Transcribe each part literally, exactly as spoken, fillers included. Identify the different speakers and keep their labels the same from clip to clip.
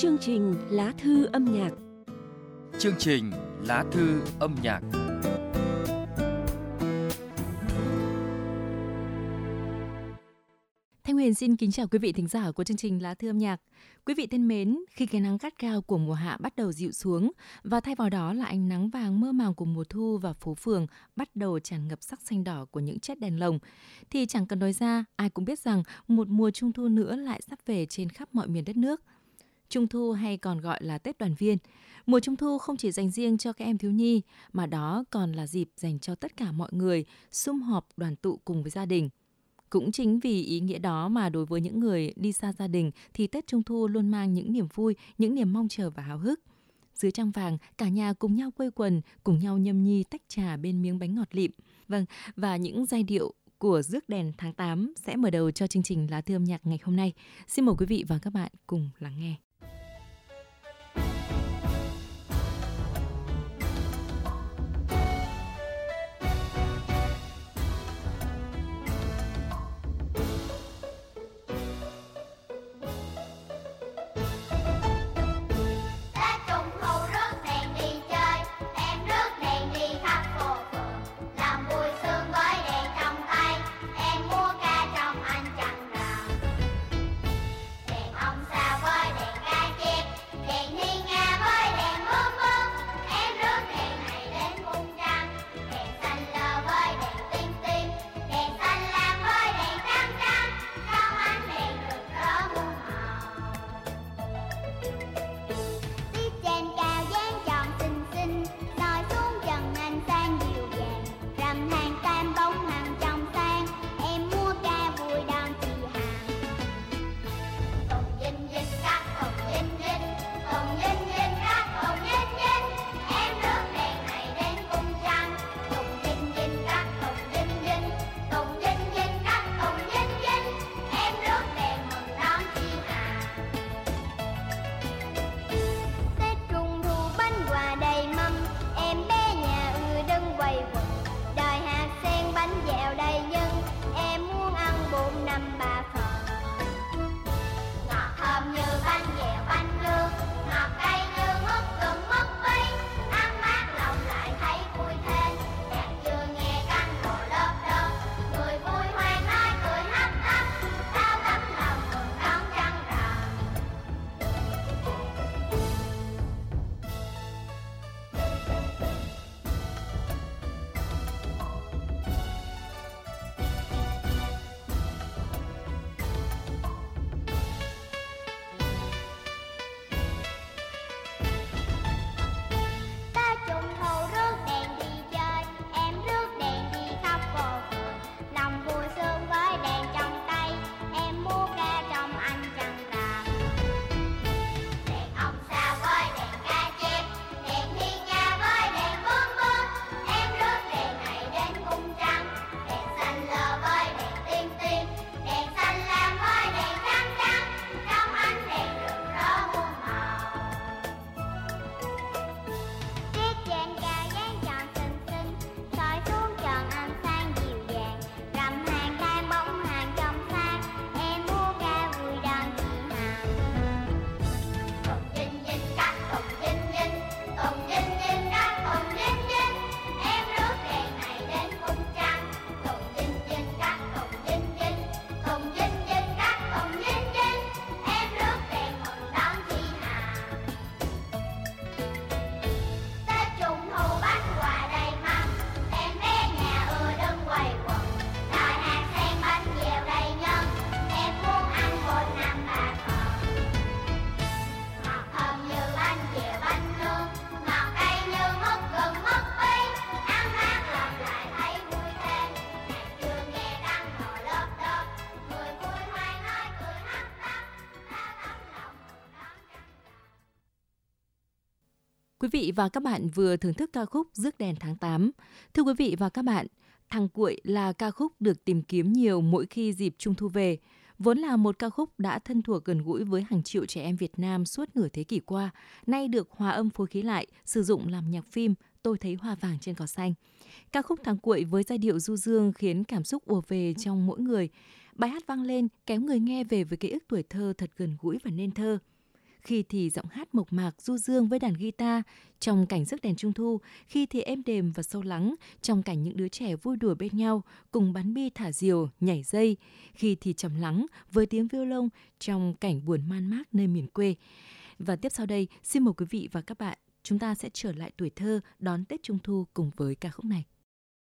Speaker 1: Chương trình Lá thư âm nhạc.
Speaker 2: Chương trình Lá thư âm nhạc.
Speaker 3: Thanh Huyền xin kính chào quý vị thính giả của chương trình Lá thư âm nhạc. Quý vị thân mến, khi cái nắng gắt gao của mùa hạ bắt đầu dịu xuống và thay vào đó là ánh nắng vàng mơ màng của mùa thu và phố phường bắt đầu tràn ngập sắc xanh đỏ của những chiếc đèn lồng, thì chẳng cần nói ra, ai cũng biết rằng một mùa trung thu nữa lại sắp về trên khắp mọi miền đất nước. Trung thu hay còn gọi là Tết đoàn viên. Mùa trung thu không chỉ dành riêng cho các em thiếu nhi, mà đó còn là dịp dành cho tất cả mọi người sum họp đoàn tụ cùng với gia đình. Cũng chính vì ý nghĩa đó mà đối với những người đi xa gia đình thì Tết Trung Thu luôn mang những niềm vui, những niềm mong chờ và háo hức. Dưới trăng vàng, cả nhà cùng nhau quây quần, cùng nhau nhâm nhi tách trà bên miếng bánh ngọt lịm. Vâng, và những giai điệu của rước đèn tháng tám sẽ mở đầu cho chương trình Lá thư âm nhạc ngày hôm nay. Xin mời quý vị và các bạn cùng lắng nghe. Quý vị và các bạn vừa thưởng thức ca khúc Rước đèn tháng tám. Thưa quý vị và các bạn, Thằng Cuội là ca khúc được tìm kiếm nhiều mỗi khi dịp Trung thu về. Vốn là một ca khúc đã thân thuộc gần gũi với hàng triệu trẻ em Việt Nam suốt nửa thế kỷ qua, nay được hòa âm phối khí lại, sử dụng làm nhạc phim Tôi thấy hoa vàng trên cỏ xanh. Ca khúc Thằng Cuội với giai điệu du dương khiến cảm xúc ùa về trong mỗi người. Bài hát vang lên kéo người nghe về với ký ức tuổi thơ thật gần gũi và nên thơ. khi thì giọng hát mộc mạc du dương với đàn guitar trong cảnh rước đèn trung thu, khi thì êm đềm và sâu lắng trong cảnh những đứa trẻ vui đùa bên nhau cùng bắn bi thả diều, nhảy dây, khi thì trầm lắng với tiếng violon trong cảnh buồn man mác nơi miền quê. Và tiếp sau đây, xin mời quý vị và các bạn, chúng ta sẽ trở lại tuổi thơ đón Tết Trung thu cùng với ca khúc này.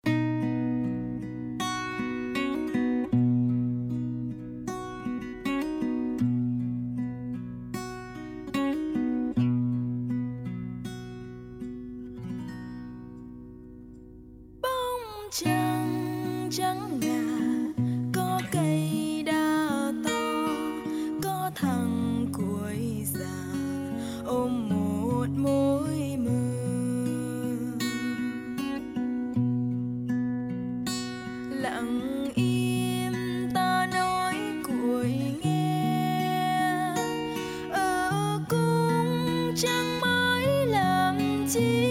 Speaker 4: Trăng trắng ngà có cây đa to, có thằng cuối già ôm một mối mơ. Lặng im ta nói cuối nghe, ở cung trăng mới làm chi.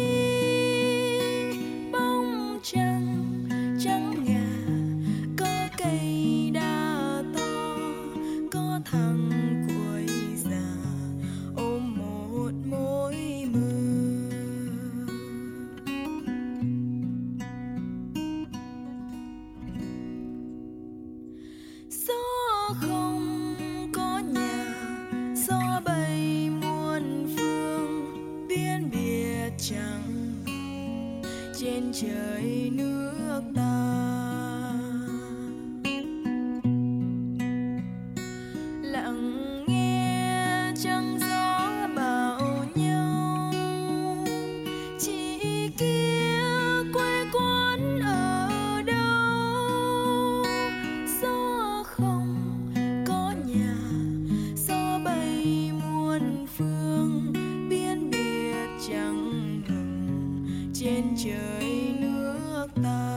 Speaker 4: Bóng trăng trắng ngà có cây đa to, có thằng cuối già ôm một mối mơ. Gió không có nhà, gió bay muôn phương, biên biệt chẳng trên trời nước ta. Lặng nghe trăng gió bảo nhau, chị kia quê quán ở đâu. Gió không có nhà, gió bay muôn phương, biên biệt chẳng ngừng trên trời nước ta.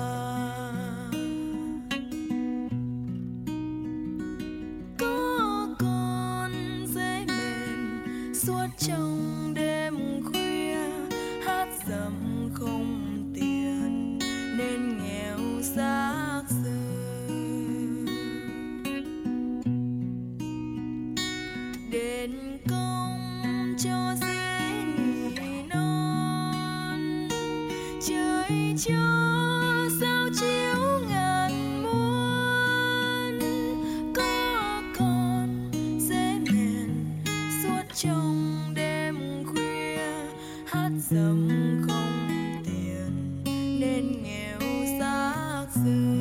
Speaker 4: Có con dế mềm suốt trong đêm khuya, hát dầm không tiền nên nghèo xác xơ. Đền công cho dế nỉ non, trời cho sao chiếu ngàn muôn. Có con dế mèn suốt trong đêm khuya, hát dầm không tiền nên nghèo xác xơ.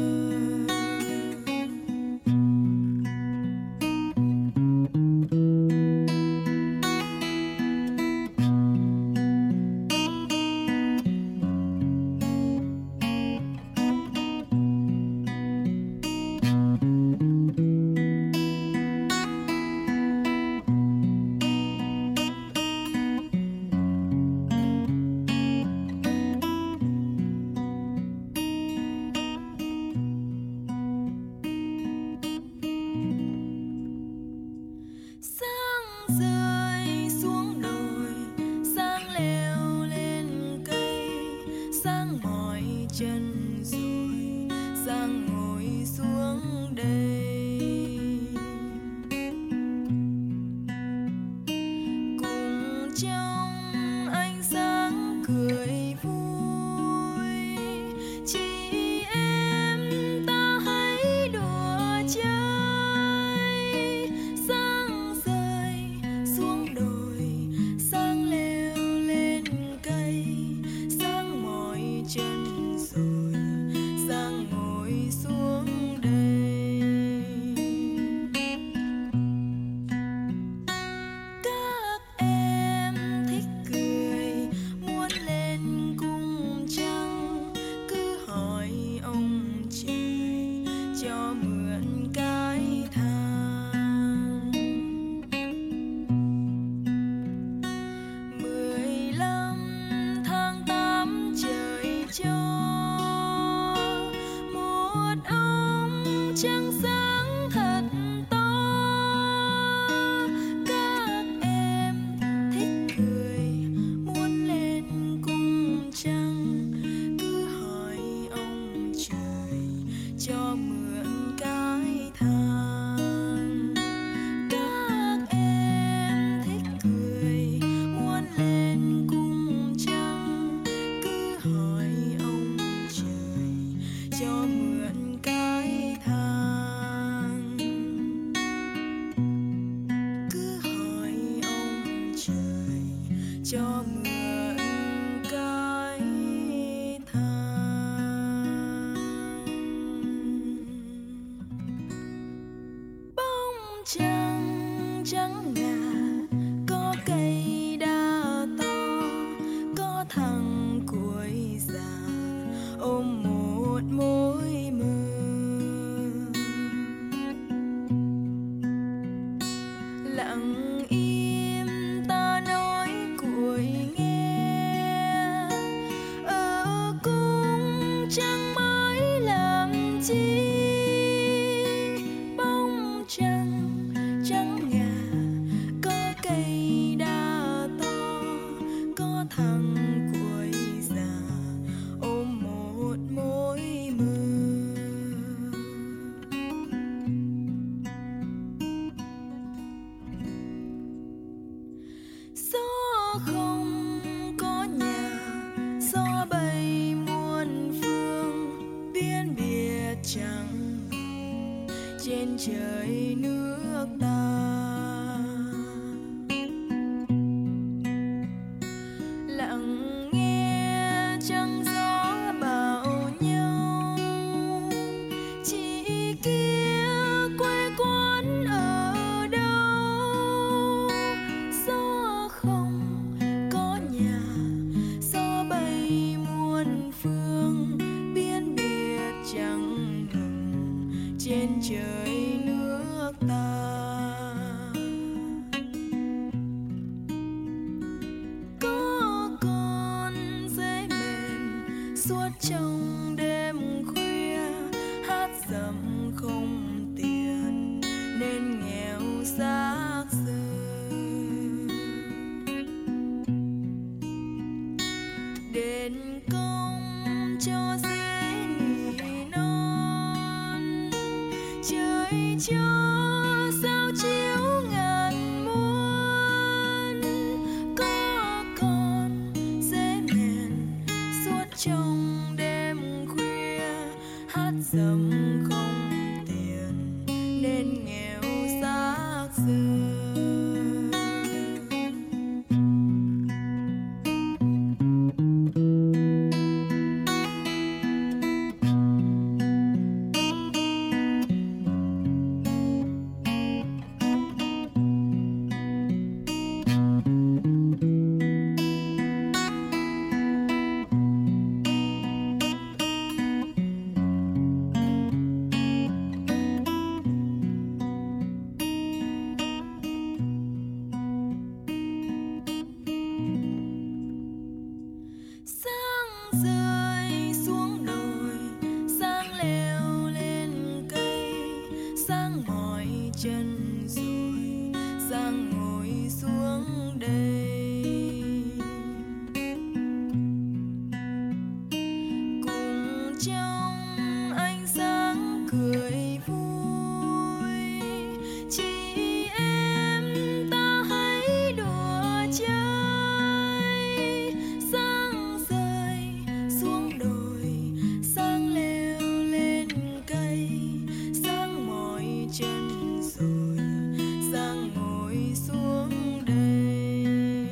Speaker 4: Sáng rơi xuống đồi, sáng leo lên cây, sáng mỏi chân rồi, sáng ngồi xuống đây. Cùng trong ánh sáng cười vui, chị em ta hãy đùa chơi. Sáng rơi xuống đồi, sáng leo lên cây, sáng mỏi chân rồi, sáng ngồi xuống đây. Các em thích cười muốn lên cung trăng, cứ hỏi ông trời cho mượn cái thang. Mười lăm tháng tám trời cho một ông trăng sáng thật to. Các em thích cười muốn lên cung trăng, cứ hỏi ông trời cho mượn cái thang. Các em thích trăng trắng ngà, có cây đa to, có thằng cuối già ôm một mối mơ. Lặng im ta nói cuối nghe, ở cung trăng mới làm chi. Bóng trăng trắng ngà, có cây đa to, có thằng cuối già ôm một mối mơ. Gió không có nhà, gió bay muôn phương, biên biệt chẳng trên trời nước ta. Lặng nghe trăng gió bảo nhau, chị kia quê quán ở đâu. Gió không có nhà, gió bay muôn phương, biên biệt chẳng ngừng trên trời nước ta. Có con dế mềm suốt trong đêm khuya, hát dầm không tiền nên nghèo xác xơ. Đền công cho dế nỉ non, trời cho sao chiếu ngàn muôn. Có con dế mèn suốt trong đêm khuya, hát dầm không tiền nên nghèo xác xơ. Sáng rơi xuống đồi, sáng leo lên cây, sáng mỏi chân rồi, sáng ngồi xuống đây. Cùng trong ánh sáng cười vui, chị em ta hãy đùa chơi. Sáng rơi xuống đồi, sáng leo lên cây, sáng mỏi chân rồi, sáng ngồi xuống đây.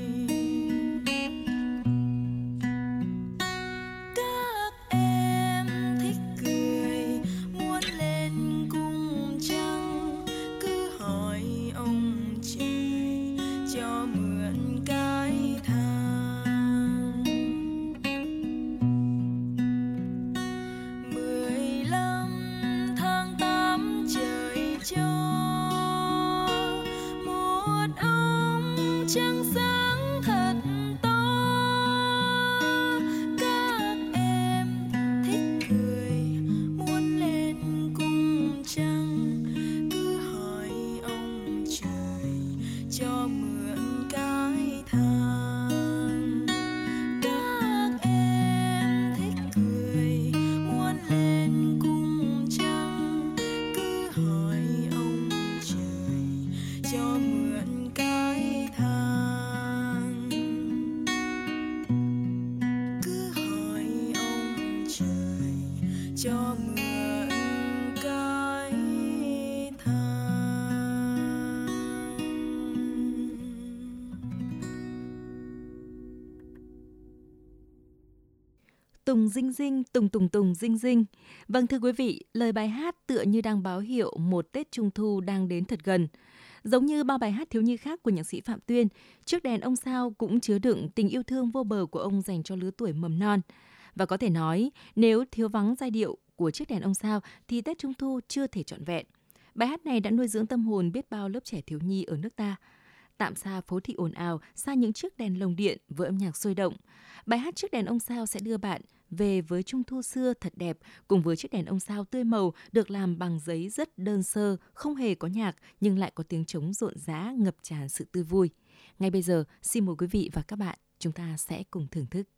Speaker 4: Các em thích cười, muốn lên cung trăng, cứ hỏi ông trời cho mượn cái thang. Mười lăm tháng tám trời cho một ông trăng sáng thật to. Các em thích cười, muốn lên cung trăng, cứ hỏi ông trời cho mượn cái thang. Các em thích cười, muốn lên cung trăng, cứ hỏi ông trời cho mượn cái thang.
Speaker 3: Tùng dinh dinh, tùng tùng tùng dinh dinh. Vâng thưa quý vị, lời bài hát tựa như đang báo hiệu một Tết Trung Thu đang đến thật gần. Giống như bao bài hát thiếu nhi khác của nhạc sĩ Phạm Tuyên, Chiếc đèn ông sao cũng chứa đựng tình yêu thương vô bờ của ông dành cho lứa tuổi mầm non. Và có thể nói, nếu thiếu vắng giai điệu của Chiếc đèn ông sao thì Tết Trung Thu chưa thể trọn vẹn. Bài hát này đã nuôi dưỡng tâm hồn biết bao lớp trẻ thiếu nhi ở nước ta. Tạm xa phố thị ồn ào, xa những chiếc đèn lồng điện với âm nhạc sôi động. Bài hát Chiếc đèn ông sao sẽ đưa bạn về với Trung Thu xưa thật đẹp, cùng với chiếc đèn ông sao tươi màu được làm bằng giấy rất đơn sơ, không hề có nhạc nhưng lại có tiếng trống rộn rã ngập tràn sự tươi vui. Ngay bây giờ, xin mời quý vị và các bạn, chúng ta sẽ cùng thưởng thức.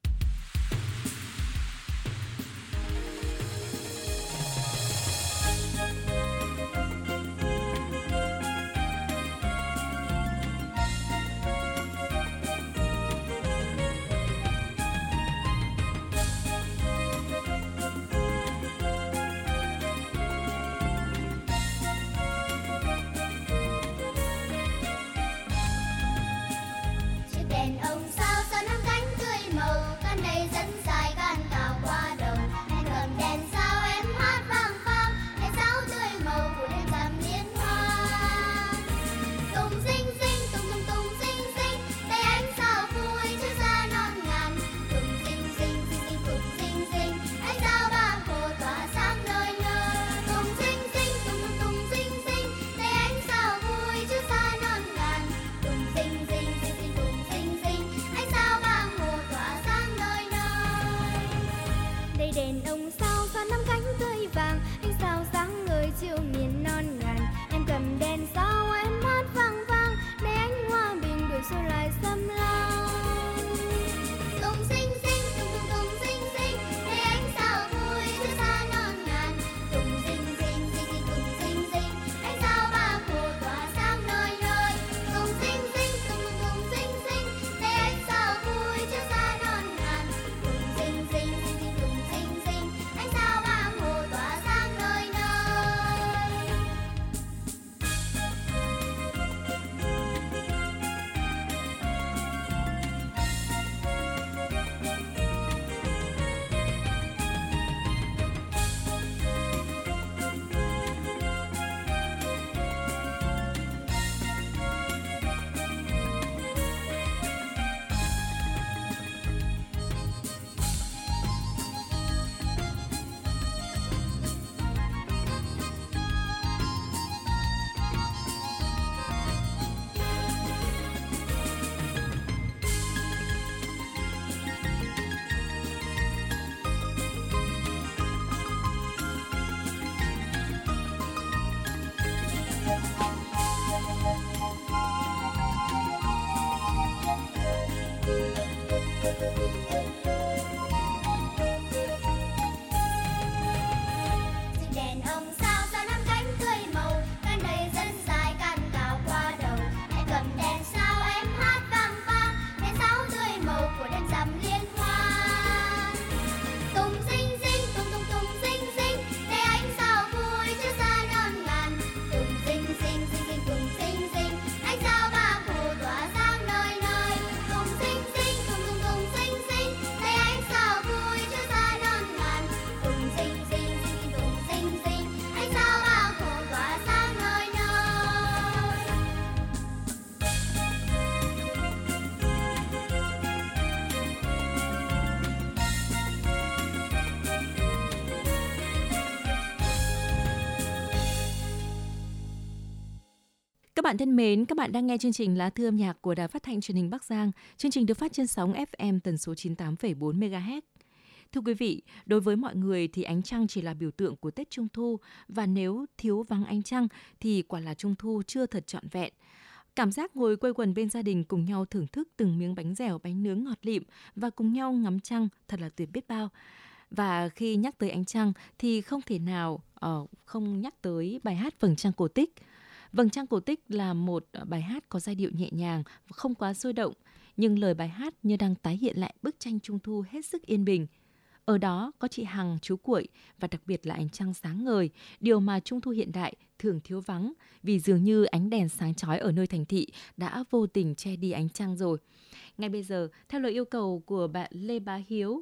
Speaker 3: Các bạn thân mến, các bạn đang nghe chương trình Lá thư âm nhạc của Đài Phát thanh Truyền hình Bắc Giang. Chương trình được phát trên sóng ép em tần số chín mươi tám phẩy bốn mê ga héc. Thưa quý vị, đối với mọi người thì ánh trăng chỉ là biểu tượng của Tết Trung Thu, và nếu thiếu vắng ánh trăng thì quả là Trung Thu chưa thật trọn vẹn. Cảm giác ngồi quây quần bên gia đình cùng nhau thưởng thức từng miếng bánh dẻo, bánh nướng ngọt lịm và cùng nhau ngắm trăng thật là tuyệt biết bao. Và khi nhắc tới ánh trăng thì không thể nào uh, không nhắc tới bài hát Vầng Trăng Cổ Tích. Vầng Trăng Cổ Tích là một bài hát có giai điệu nhẹ nhàng, không quá sôi động, nhưng lời bài hát như đang tái hiện lại bức tranh Trung Thu hết sức yên bình. Ở đó có chị Hằng, chú Cuội và đặc biệt là ánh trăng sáng ngời, điều mà Trung Thu hiện đại thường thiếu vắng vì dường như ánh đèn sáng chói ở nơi thành thị đã vô tình che đi ánh trăng rồi. Ngay bây giờ, theo lời yêu cầu của bạn Lê Bá Hiếu,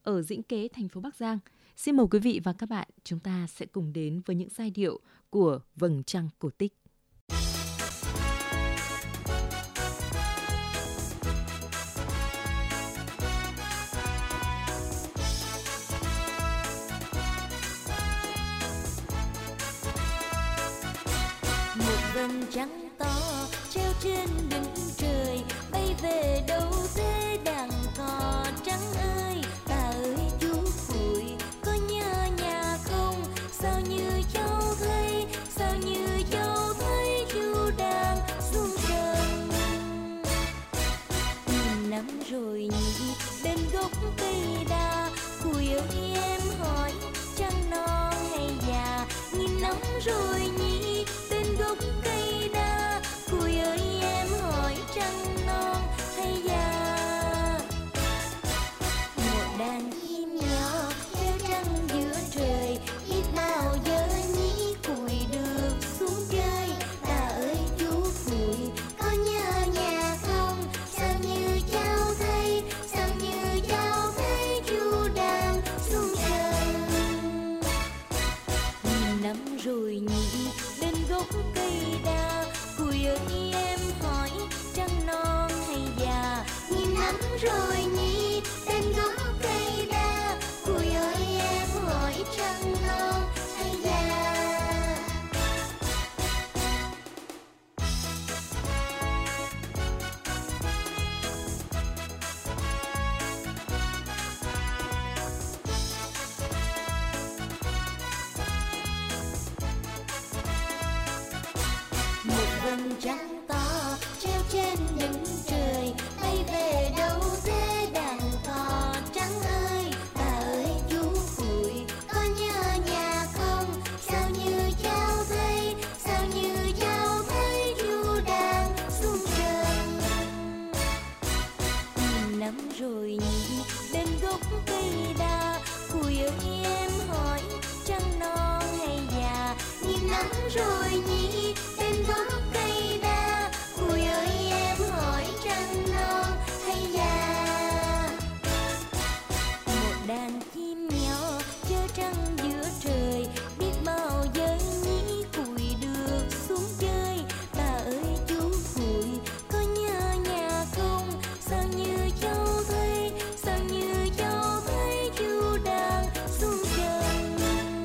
Speaker 3: ở Dĩnh Kế, thành phố Bắc Giang. Xin mời quý vị và các bạn, chúng ta sẽ cùng đến với những giai điệu của Vầng Trăng Cổ Tích.
Speaker 4: Một vầng trăng to treo trên đỉnh trời, bay về đâu thế đàn cò trắng ơi, bà ơi chú Phụi có nhớ nhà không? Sao như cháu thấy, sao như cháu thấy chú đang xuống sân. Nghìn năm rồi nhỉ bên gốc cây đa, Phụi ơi em hỏi trăng non hay già. Nghìn năm rồi nhỉ bên gốc cây đa, Phụi ơi em hỏi trăng non hay già. Một đàn chim nhỏ treo trăng giữa trời, biết bao giờ nhỉ Phụi được xuống chơi. Ta ơi chú Phụi có nhớ nhà không? Sao như cháu thấy, sao như cháu thấy chú đang xuống sân. Nghìn năm rồi nhỉ bên gốc cây đa, Phụi ơi em hỏi trăng non hay già. Nghìn năm rồi nhỉ bên gốc cây đa, Phụi ơi em hỏi trăng non hay già. Một vầng trăng to treo trên đỉnh trời, bay về đâu thế đàn cò trắng ơi, bà ơi chú Phụi có nhớ nhà không? Sao như cháu thấy, sao như cháu thấy chú đang xuống sân. Nghìn năm rồi nhỉ bên gốc cây đa, Phụi ơi em hỏi trăng non hay già. Nghìn năm rồi nhỉ bên gốc cây đa, Phụi ơi em hỏi trăng non hay già. Một đàn chim nhỏ chơ trăng giữa trời, biết bao giờ nhỉ Phụi được xuống chơi. Bà ơi chú Phụi có nhớ nhà không? Sao như cháu thấy, sao như cháu thấy chú đang xuống sân.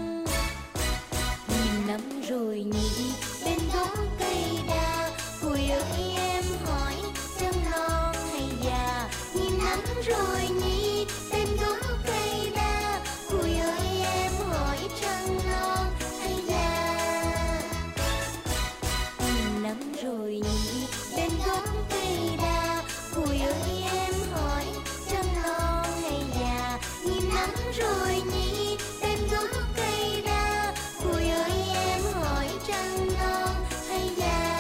Speaker 4: Nghìn năm rồi nhỉ bên gốc cây đa, Phụi ơi em hỏi trăng non hay già. Nghìn năm rồi nhỉ bên gốc cây đa, Phụi ơi em hỏi trăng non hay già. Nghìn năm rồi nhỉ bên gốc cây đa, Phụi ơi em hỏi trăng non hay già. Nghìn năm rồi nhỉ bên gốc cây đa, Phụi ơi em hỏi trăng non hay già.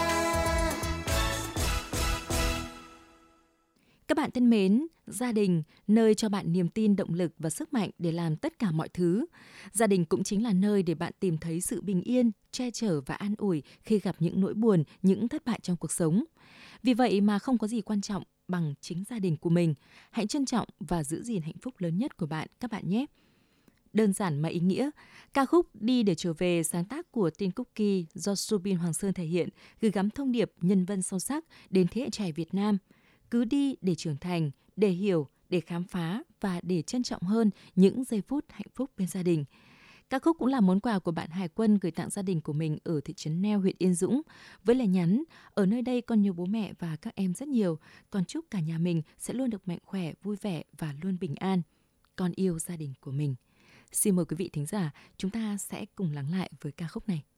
Speaker 3: Các bạn thân mến, gia đình nơi cho bạn niềm tin, động lực và sức mạnh để làm tất cả mọi thứ. Gia đình cũng chính là nơi để bạn tìm thấy sự bình yên, che chở và an ủi khi gặp những nỗi buồn, những thất bại trong cuộc sống. Vì vậy mà không có gì quan trọng bằng chính gia đình của mình. Hãy trân trọng và giữ gìn hạnh phúc lớn nhất của bạn các bạn nhé. Đơn giản mà ý nghĩa, ca khúc Đi để trở về sáng tác của Tin Cookie do Subin Hoàng Sơn thể hiện, gửi gắm thông điệp nhân văn sâu sắc đến thế hệ trẻ Việt Nam. Cứ đi để trưởng thành, để hiểu, để khám phá và để trân trọng hơn những giây phút hạnh phúc bên gia đình. Ca khúc cũng là món quà của bạn Hải Quân gửi tặng gia đình của mình ở thị trấn Neo, huyện Yên Dũng, với lời nhắn: ở nơi đây con nhớ bố mẹ và các em rất nhiều, con chúc cả nhà mình sẽ luôn được mạnh khỏe, vui vẻ và luôn bình an. Con yêu gia đình của mình. Xin mời quý vị thính giả, chúng ta sẽ cùng lắng lại với ca khúc này.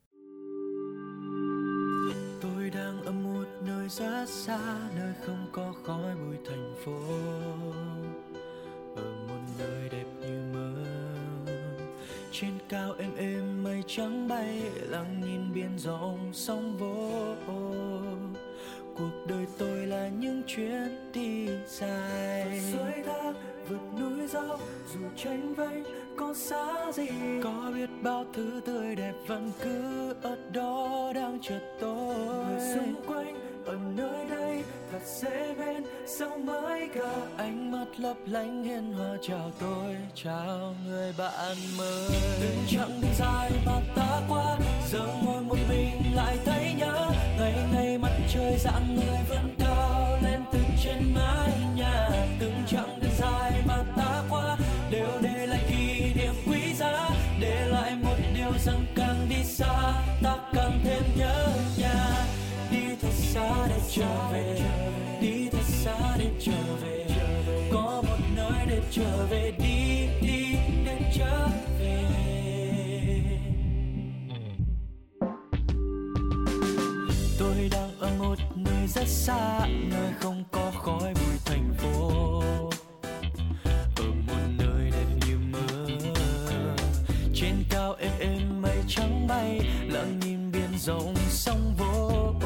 Speaker 5: Tôi đang ở một nơi rất xa, nơi không có khói bụi thành phố, ở một nơi đẹp như mơ. Trên cao êm êm mây trắng bay, lặng nhìn biển rộng sóng vỗ. Cuộc đời tôi là những chuyến đi dài, vượt suối thác, vượt núi dốc, dù tranh vênh có xa gì, có biết bao thứ tươi đẹp vẫn cứ ở đó đang chờ tôi. Người xung quanh ở nơi đây thật thật dễ bên sao mới cả ánh mắt lấp lánh hiền hòa chào tôi chào người bạn mới. Từng chặng đường dài mà ta qua giờ ngồi một mình lại thấy nhớ ngày ngày mặt trời dạng người vẫn cao lên từ trên mái nhà. Từng chặng đường dài mà ta qua đều để lại kỷ niệm quý giá, để lại một điều rằng càng đi xa ta càng thêm nhớ nhà. Đi thật xa để trở về, đi thật xa để trở về, có một nơi để trở về, đi đi để trở về. Tôi đang ở một nơi rất xa, nơi không có khói bụi thành phố, ở một nơi đẹp như mơ. Trên cao êm êm mây trắng bay, lặng nhìn biển rộng sóng vỗ.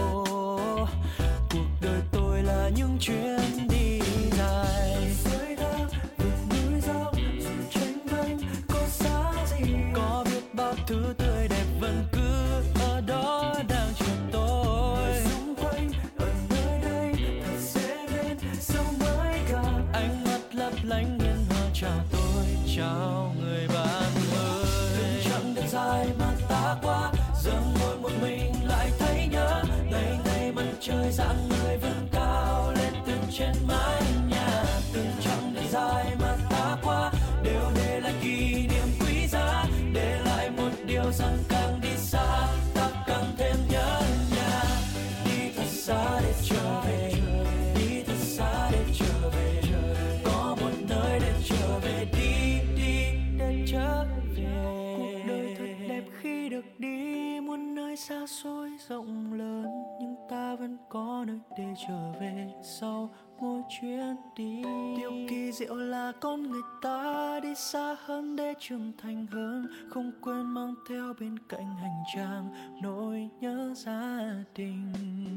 Speaker 5: Cuộc đời tôi là những chuyến đi dài, dưới thác vượt núi dốc dù tranh vênh có xa gì, có biết bao thứ tươi đẹp vẫn cứ ở đó đang chờ tôi. Xung quanh ở nơi đây thật dễ bên sao mới cả ánh mắt lấp lánh hiền hòa chào tôi chào người bạn mới. Từng chặng đường dài mà ta qua giờ ngồi một mình lại thấy nhớ ngày ngày mặt trời dạng người vẫn cao lên từ trên mái nhà. Từng chặng đường dài mà ta qua đều để lại kỷ niệm quý giá, để lại một điều rằng càng đi xa ta càng thêm nhớ nhà. Đi thật xa để trở về, đi thật xa để trở về, có một nơi để trở về, đi đi để trở về. Cuộc đời thật đẹp khi được đi muôn nơi xa xôi rộng lớn, nhưng ta vẫn có nơi để trở về sau mỗi chuyến đi. Điều kỳ diệu là con người ta đi xa hơn để trưởng thành hơn, không quên mang theo bên cạnh hành trang nỗi nhớ gia đình.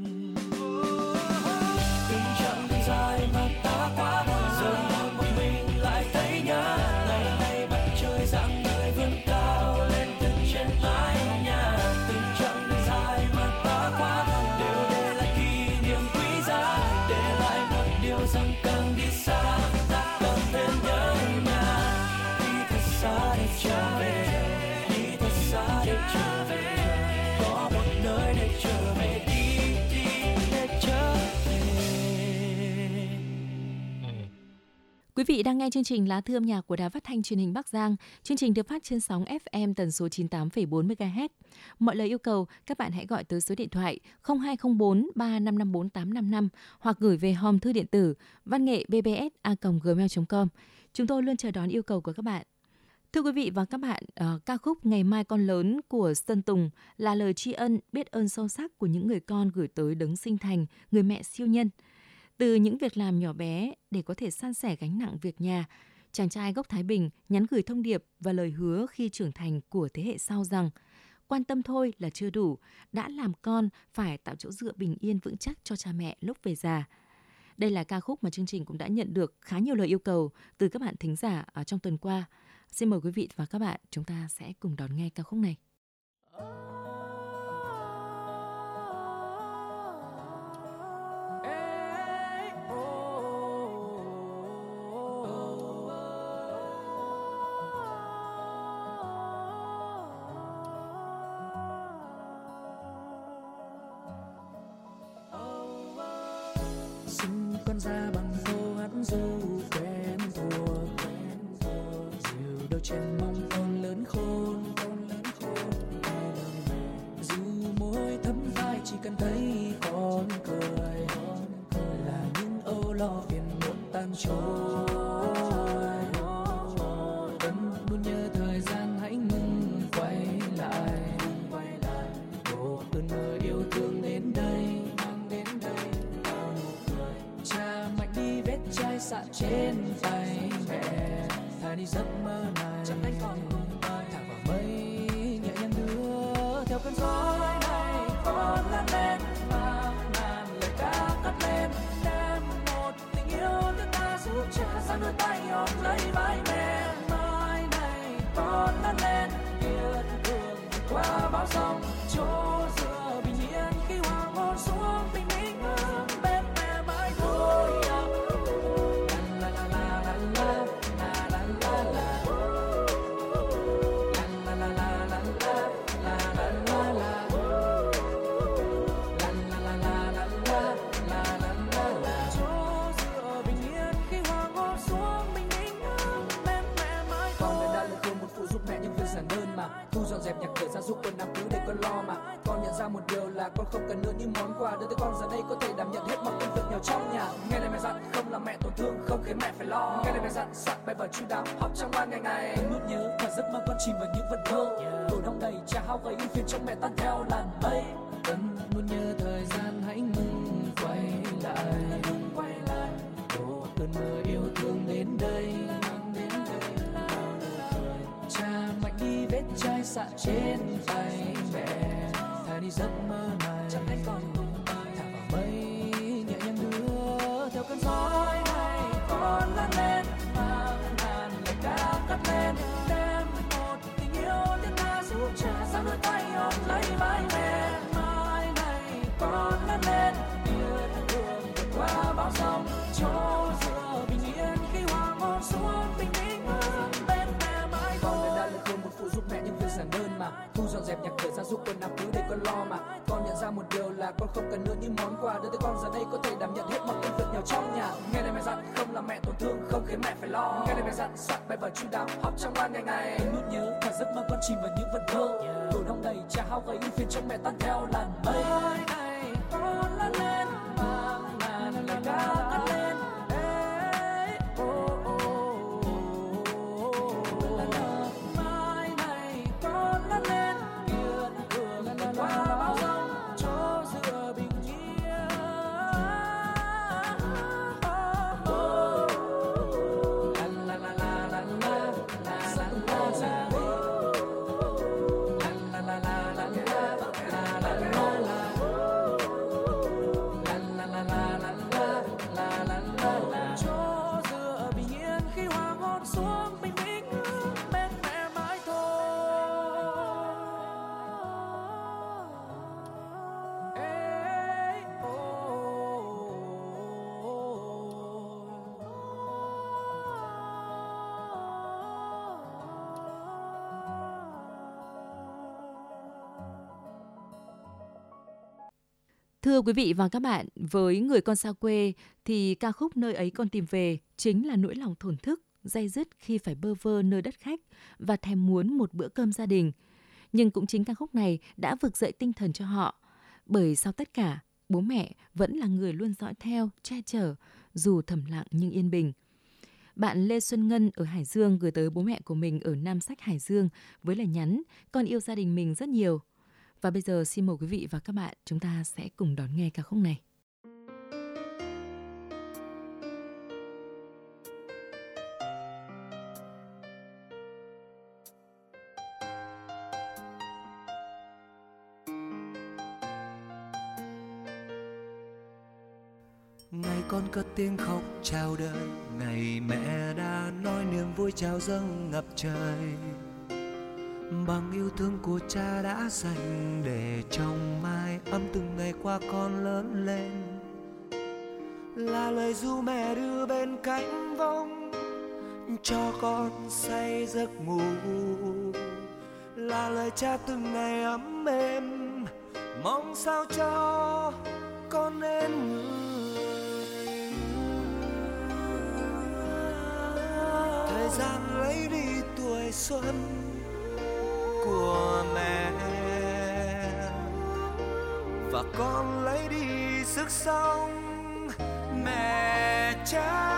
Speaker 5: Từng chặng đường dài mà ta qua giờ ngồi một mình lại thấy nhớ ngày ngày mặt trời dạng người vươn cao lên từ trên mái nhà. Từng chặng đường dài mà ta qua đều để lại kỷ niệm quý giá, để lại một điều rằng càng đi xa ta càng thêm nhớ nhà. Đi thật xa để trở về, đi thật xa để trở về, có một nơi để trở về, đi đi để trở về.
Speaker 3: Quý vị đang nghe chương trình Lá Thư âm nhạc của Đài Phát thanh Truyền hình Bắc Giang. Chương trình được phát trên sóng ép em tần số chín mươi tám phẩy bốn mê ga héc. Mọi lời yêu cầu, các bạn hãy gọi tới số điện thoại không hai không bốn ba năm năm bốn tám năm năm hoặc gửi về hòm thư điện tử văn nghệ b b s a còng gmail chấm com. Chúng tôi luôn chờ đón yêu cầu của các bạn. Thưa quý vị và các bạn, uh, ca khúc Ngày Mai Con Lớn của Sơn Tùng là lời tri ân, biết ơn sâu sắc của những người con gửi tới đấng sinh thành, người mẹ siêu nhân. Từ những việc làm nhỏ bé để có thể san sẻ gánh nặng việc nhà, chàng trai gốc Thái Bình nhắn gửi thông điệp và lời hứa khi trưởng thành của thế hệ sau rằng quan tâm thôi là chưa đủ, đã làm con phải tạo chỗ dựa bình yên vững chắc cho cha mẹ lúc về già. Đây là ca khúc mà chương trình cũng đã nhận được khá nhiều lời yêu cầu từ các bạn thính giả ở trong tuần qua. Xin mời quý vị và các bạn, chúng ta sẽ cùng đón nghe ca khúc này.
Speaker 6: Xin con ra bằng câu hát ru quen thuộc, dìu đôi chân mong con lớn khôn, dù môi thấm vai chỉ cần thấy con cười, là những âu lo phiền muộn tan trôi. Vẫn luôn nhớ thời gian hãy ngừng quay lại, độ ơn người yêu thương đến đây. Sạn trên tay mẹ, thả đi giấc mơ này, chẳng anh còn thả vào mây nhẹ nhàng đưa theo cơn gió này. Con lớn lên và ngàn lời ca cất lên, đem một tình yêu thứ ta giúp cha sang đôi tay ôm lấy vai mẹ. Mai này con lớn lên yêu thương qua bao sông, chỗ dựa bình yên khi hoàng hôn xuống bình minh hướng bên mẹ mãi. là con không cần nữa những món quà, đưa tới con giờ đây có thể đảm nhận hết mọi công việc nhỏ trong nhà. Nghe lời mẹ dặn không làm mẹ tổn thương, không khiến mẹ phải lo. Nghe lời mẹ dặn soạn bài vở chu đáo, học trong ban ngày ngày. Luôn nhớ và giấc mơ con chìm vào những vần thơ, tủ đông đầy trà hao gầy ưu phiền trong mẹ tan theo làn mây.
Speaker 5: Vẫn luôn nhớ thời gian hãy ngừng quay lại,
Speaker 6: quay lại.
Speaker 5: đổ cơn mưa yêu thương đến đây.
Speaker 6: Cha mạnh đi vết chai sạn trên tay mẹ, thay đi giấc mơ này chẳng thấy con
Speaker 5: thả vào mây nhẹ nhàng đưa theo cơn gió này. Con lớn lên mang ngàn lời ca cất lên, đem một tình yêu đến ta giúp cha sao đôi tay ôm lấy vai mẹ. Mai này con lớn lên biết thương vượt qua bão giông, chỗ dựa bình yên khi hoàng hôn xuống bình minh hướng bên mẹ mãi thôi.
Speaker 6: Con đã là thêm một phụ giúp mẹ những việc giản đơn mà, thu dọn dẹp nhà cửa ra giúp quần áo cứ để con lo mà. Con nhận ra một điều là con không cần nữa những món quà, đưa tới con giờ đây có thể đảm nhận hết mọi công việc nhỏ trong nhà. Nghe lời mẹ dặn không làm mẹ tổn thương, không khiến mẹ phải lo. Nghe lời mẹ dặn soạn bài vở chu đáo, học trong ban ngày ngày. Luôn nhớ và giấc mơ con chìm vào những vần thơ, tủ đông đầy trà hao gầy ưu phiền trong mẹ tan theo làn mây.
Speaker 5: Mai này con lớn lên mang ngàn lời ca cất lên. Ê, oh, oh, oh, oh. Mai này con lớn lên kiên cường vượt qua bão giông, chỗ dựa bình yên. Oh, oh. La la la la la la la la la la. La la la la la la la la la. Chỗ dựa bình yên khi hoàng hôn xuống bình minh bên mẹ mãi thôi. Ê, oh,
Speaker 3: Thưa quý vị và các bạn, với người con xa quê thì ca khúc Nơi ấy con tìm về chính là nỗi lòng thổn thức, day dứt khi phải bơ vơ nơi đất khách và thèm muốn một bữa cơm gia đình. Nhưng cũng chính ca khúc này đã vực dậy tinh thần cho họ, bởi sau tất cả, bố mẹ vẫn là người luôn dõi theo, che chở, dù thầm lặng nhưng yên bình. Bạn Lê Xuân Ngân ở Hải Dương gửi tới bố mẹ của mình ở Nam Sách Hải Dương với lời nhắn: con yêu gia đình mình rất nhiều. Và bây giờ xin mời quý vị và các bạn, chúng ta sẽ cùng đón nghe ca khúc này.
Speaker 5: Ngày con cất tiếng khóc chào đời, ngày mẹ đã nói niềm vui chào dâng ngập trời. Bằng yêu thương của cha đã dành để trong mái ấm từng ngày qua con lớn lên. Là lời ru mẹ đưa bên cánh vông cho con say giấc ngủ. Là lời cha từng ngày ấm êm mong sao cho con nên người. Thời gian lấy đi tuổi xuân của mẹ và con lấy đi sức sống mẹ cha.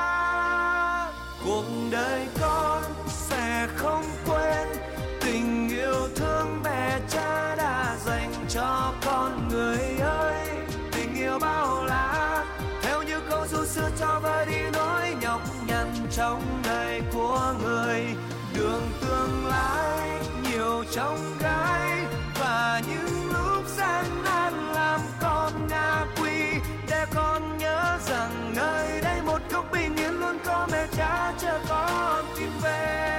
Speaker 5: Cuộc đời con sẽ không quên tình yêu thương mẹ cha đã dành cho con người ơi. Tình yêu bao la theo như câu ru xưa cho vơi đi nỗi nhọc nhằn trong đời của người. Đường tương lai nhiều trong gai và những lúc gian nan làm con ngã quỵ, để con nhớ rằng nơi đây một góc bình yên luôn có mẹ cha chờ con tìm về.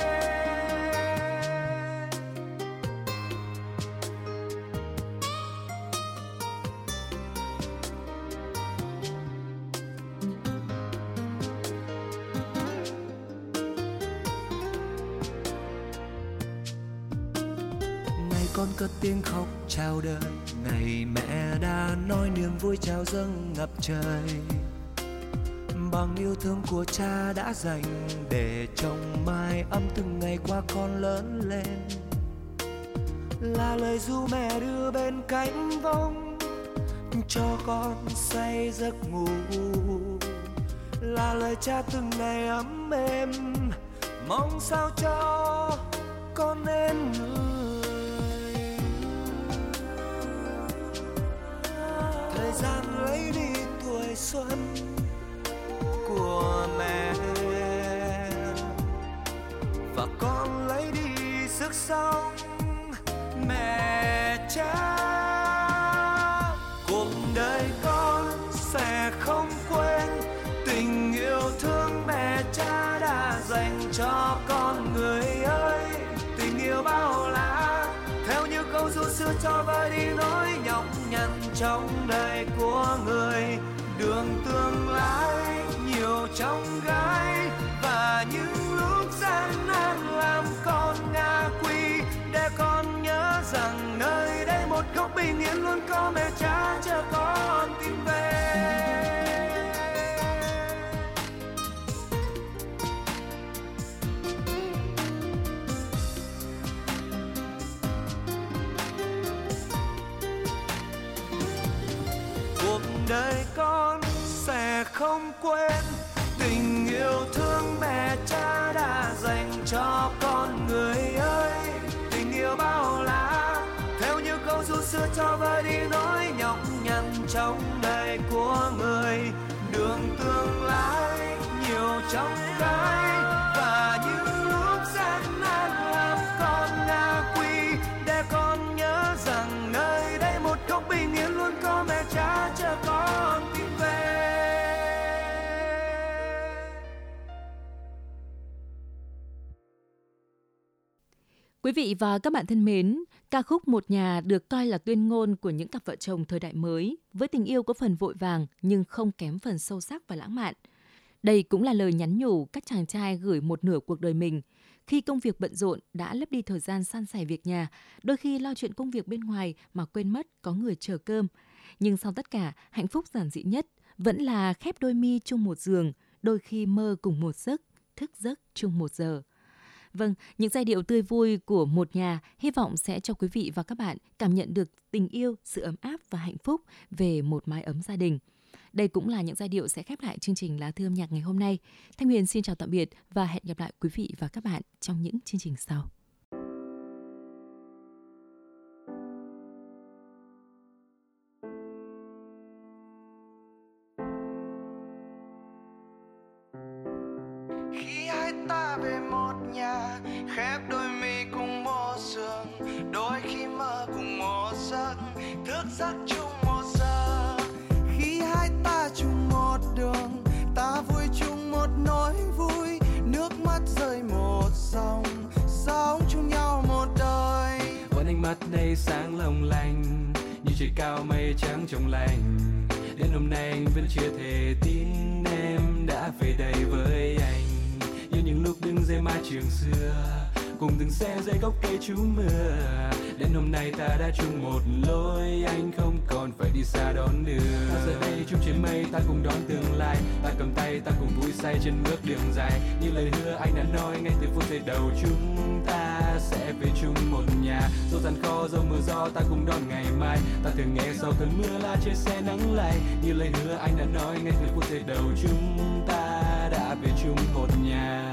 Speaker 5: Con cất tiếng khóc chào đời, ngày mẹ đã nói niềm vui chào dâng ngập trời. Bằng yêu thương của cha đã dành để trong mái ấm từng ngày qua con lớn lên. là lời ru mẹ đưa bên cánh vông cho con say giấc ngủ, là lời cha từng ngày ấm êm mong sao cho con nên người. Thời gian lấy đi tuổi xuân của mẹ và con lấy đi sức sống mẹ cha. Cuộc đời con sẽ không quên tình yêu thương mẹ cha đã dành cho con người ơi. Tình yêu bao la theo như câu ru xưa cho vơi đi nỗi nhọc nhằn trong đời của người. Đường tương lai nhiều trong gai và những lúc gian nan làm con ngã quỵ, để con nhớ rằng nơi đây một góc bình yên luôn có mẹ cha chờ con tìm về. Cuộc đời con sẽ không quên tình yêu thương mẹ cha đã dành cho con người ơi. Tình yêu bao la theo như câu ru xưa cho vơi đi nỗi nhọc nhằn trong đời của người. Đường tương lai nhiều trong gai và những lúc gian nan làm con ngã quỵ, để con nhớ rằng nơi đây một góc bình yên luôn có mẹ cha chờ con tìm về.
Speaker 3: Quý vị và các bạn thân mến, ca khúc Một Nhà được coi là tuyên ngôn của những cặp vợ chồng thời đại mới, với tình yêu có phần vội vàng nhưng không kém phần sâu sắc và lãng mạn. Đây cũng là lời nhắn nhủ các chàng trai gửi một nửa cuộc đời mình. Khi công việc bận rộn đã lấp đi thời gian san sẻ việc nhà, đôi khi lo chuyện công việc bên ngoài mà quên mất có người chờ cơm. Nhưng sau tất cả, hạnh phúc giản dị nhất vẫn là khép đôi mi chung một giường, đôi khi mơ cùng một giấc, thức giấc chung một giờ. Vâng, những giai điệu tươi vui của Một Nhà hy vọng sẽ cho quý vị và các bạn cảm nhận được tình yêu, sự ấm áp và hạnh phúc về một mái ấm gia đình. Đây cũng là những giai điệu sẽ khép lại chương trình Lá Thư Âm Nhạc ngày hôm nay. Thanh Huyền xin chào tạm biệt và hẹn gặp lại quý vị và các bạn trong những chương trình sau.
Speaker 5: Khi hai ta về một nhà, khép đôi mi cùng một giường, đôi khi mơ cùng một giấc, thức giấc chung một giờ. Khi hai ta chung một đường, ta vui chung một nỗi vui, nước mắt rơi một dòng, sống chung nhau một đời.
Speaker 6: Vẫn ánh mắt đây sáng long lanh, như trời cao mây trắng trong lành. Đến hôm nay anh vẫn chưa thể tin em đã về đây với anh, như những lúc đứng dưới mái trường xưa, cùng từng xe dưới gốc cây trú mưa. Đến hôm nay ta đã chung một lối, anh không còn phải đi xa đón đưa. Ta giờ đây chung trên mây, ta cùng đón tương lai, ta cầm tay, ta cùng vui say trên bước đường dài. Như lời hứa anh đã nói ngay từ phút giây đầu, chúng ta sẽ về chung một nhà. Dẫu gian khó, dẫu mưa gió, ta cùng đón ngày mai. Ta thường nghe sau cơn mưa là trên xe nắng lay. Như lời hứa anh đã nói ngay từ phút giây đầu, chúng ta đã về chung một nhà.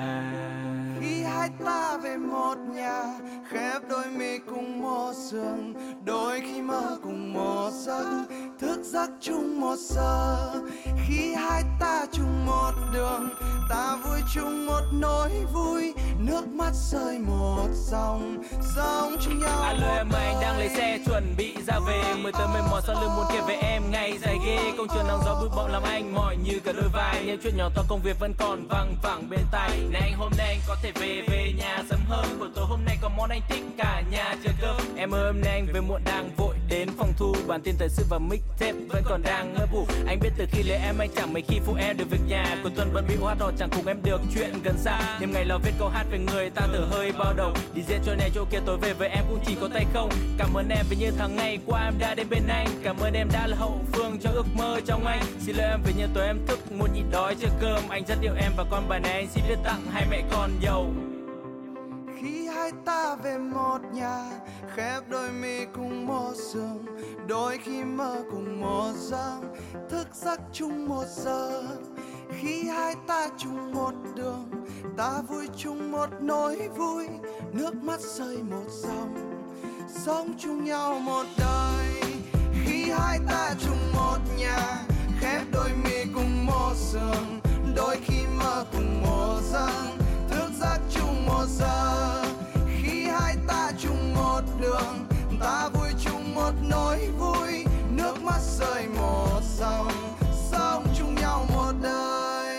Speaker 5: Khi hai ta về một nhà, khép đôi mi cùng một giường, đôi khi mơ cùng một giấc, thức giấc chung một giờ. Khi hai ta chung một đường, ta vui chung một nỗi vui, nước mắt rơi một dòng, sống chung nhau.
Speaker 7: Alo em ơi, anh đang lấy xe chuẩn bị ra về, mới tới mệt mỏi sau lưng muốn kể về em ngày dài ghê. Công trường nắng gió bụi bặm làm anh mỏi như cả đôi vai, những chuyện nhỏ to công việc vẫn còn văng vẳng bên tai. Này anh hôm nay anh có thể về về nhà sớm hơn, buổi tối hôm nay có món anh thích cả nhà chờ cơm. Em ơi hôm nay anh về muộn đang vội đến phòng thu, bản tin thời sự và mixtape vẫn còn đang ngơ ngủ. Anh biết từ khi lấy em anh chẳng mấy khi phụ em được việc nhà, cuối tuần bận bịu hát hò chẳng cùng em được chuyện gần xa. Đêm ngày lo viết câu hát về người ta thở hơi bao đầu, đi diễn chỗ này chỗ kia tối về với em cũng chỉ có tay không. Cảm ơn em vì những tháng ngày qua em đã đến bên anh, cảm ơn em đã là hậu phương cho ước mơ trong anh. Xin lỗi em vì những tối em thức muốn nhịn đói chờ cơm, anh rất yêu em và con bài này anh xin viết tặng hai mẹ con giàu.
Speaker 5: Khi hai
Speaker 8: hai ta về một nhà, khép đôi mi cùng một giường, đôi khi mơ cùng một giấc, thức giấc chung một giờ. Khi hai ta chung một đường, ta vui chung một nỗi vui, nước mắt rơi một dòng, sống chung nhau một đời. Khi hai ta chung một nhà, khép đôi mi cùng một giường, đôi khi mơ cùng một giấc, thức giấc chung một giờ. Khi hai ta chung một đường, ta vui chung một nỗi vui, nước mắt rơi một dòng, sống chung nhau một đời.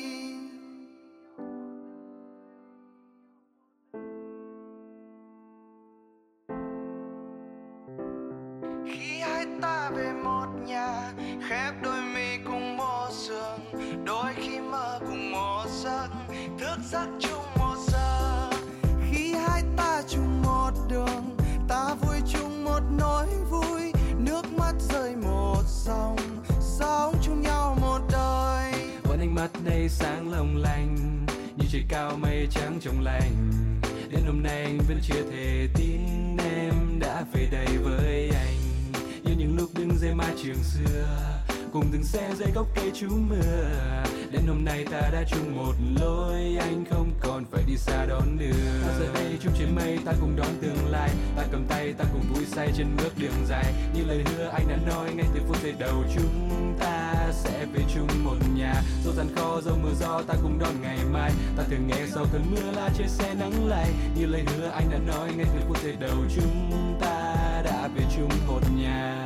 Speaker 8: Khi hai ta về một nhà, khép đôi mi cùng một giường, đôi khi mơ cùng một giấc, thức giấc chung một giờ. Khi hai ta chung một đường, ta vui chung một nỗi vui, nước mắt rơi một dòng, sống chung nhau một đời.
Speaker 6: Vẫn ánh mắt đây sáng long lanh, như trời cao mây trắng trong lành. Đến hôm nay anh vẫn chưa thể tin em đã về đây với anh, như những lúc đứng dưới mái trường xưa, cùng từng xe dưới gốc cây trú mưa. Đến hôm nay ta đã chung một lối, anh không còn phải đi xa đón đưa. Ta giờ đây chung trên mây, ta cùng đón tương lai, ta cầm tay, ta cùng vui say trên bước đường dài. Như lời hứa anh đã nói ngay từ phút giây đầu, chúng ta sẽ về chung một nhà. Dẫu gian khó, dẫu mưa gió, ta cùng đón ngày mai. Ta thường nghe sau cơn mưa là trên xe nắng lay. Như lời hứa anh đã nói ngay từ phút giây đầu, chúng ta đã về chung một nhà.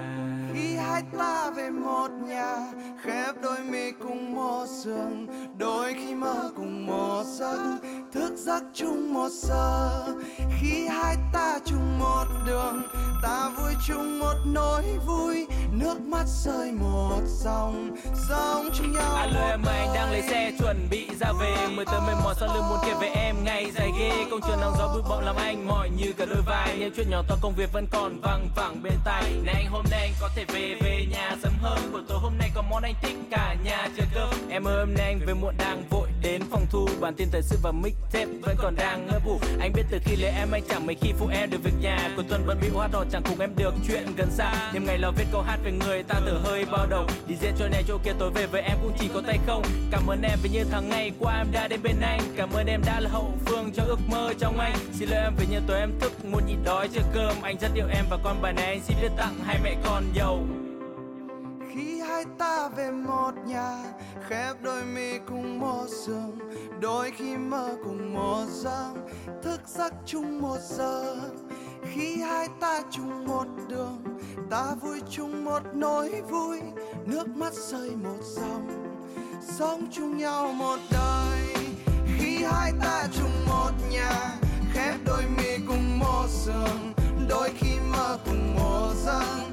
Speaker 8: Khi hai ta về một nhà, khép đôi mi cùng một giường, đôi khi mơ cùng một giấc, thức giấc chung một giờ. Khi hai ta chung một đường, ta vui chung một nỗi vui, nước mắt rơi một dòng, sống chung nhau.
Speaker 7: Alo em ơi, anh đang lấy xe chuẩn bị ra về, mười tờ mệt mỏi sau lưng muốn kể về em ngày dài ghê. Công trường nắng gió bụi bặm làm anh mỏi như cả đôi vai, những chuyện nhỏ to công việc vẫn còn văng vẳng bên tai. Này anh hôm nay anh có thể về về nhà sớm hơn, buổi tối hôm nay có món anh thích cả nhà chờ cơm. Em ơi hôm nay anh về muộn đang vội đến phòng thu, bản tin thời sự và mixtape vẫn còn đang ngỡ ngủ. Anh biết từ khi lấy em anh chẳng mấy khi phụ em được việc nhà, cuối tuần bận bịu hát hò chẳng cùng em được chuyện gần xa. Đêm ngày lo viết câu hát về người ta từ hơi bao đầu, đi diễn chỗ này chỗ kia tối về với em cũng chỉ có tay không. Cảm ơn em vì như tháng ngày qua em đã đến bên anh, cảm ơn em đã là hậu phương cho ước mơ trong anh. Xin lỗi em vì như tối em thức muốn nhịn đói chờ cơm, anh rất yêu em và con bài này anh xin viết tặng hai mẹ con giàu.
Speaker 8: Khi hai ta về một nhà, khép đôi mi cùng một giường, đôi khi mơ cùng một giấc, thức giấc chung một giờ. Khi hai ta chung một đường, ta vui chung một nỗi vui, nước mắt rơi một dòng, sống chung nhau một đời. Khi hai ta chung một nhà, khép đôi mi cùng một giường, đôi khi mơ cùng một giấc,